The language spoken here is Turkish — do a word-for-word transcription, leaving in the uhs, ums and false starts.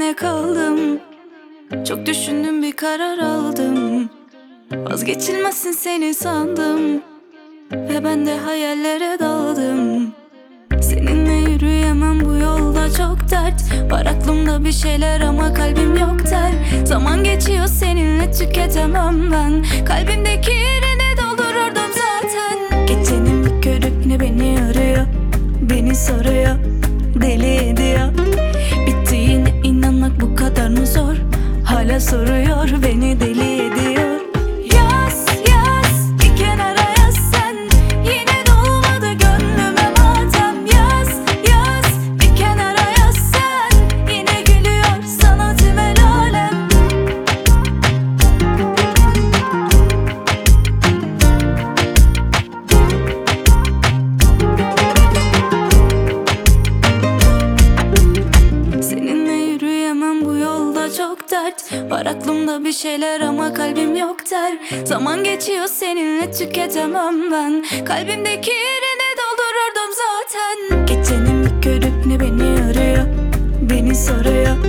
seninle kaldım. Çok düşündüm, bir karar aldım. Vazgeçilmezsin seni sandım ve ben de hayallere daldım. Seninle yürüyemem, bu yolda çok dert. Var aklımda bir şeyler ama kalbim yok der. Zaman geçiyor, seninle tüketemem ben. Kalbimdeki yerini doldururdum zaten. Gecenin bir körü beni arıyor, beni soruyor, deli ediyor. Bittiğine inanmak bu kadar mı zor? Hala soruyor, beni deli ediyor. Yaz yaz bir kenara yaz sen. Yine dolmadı gönlüme matem. Yaz yaz bir kenara yaz sen. Yine gülüyor sana tüm el alem. Seninle yürüyemem, bu yolda çok dert. Var aklımda bir şeyler ama kalbim yok der. Zaman geçiyor, seninle tüketemem ben. Kalbimdeki yerini doldururdum zaten. Gecenin bir körü beni arıyor, beni soruyor,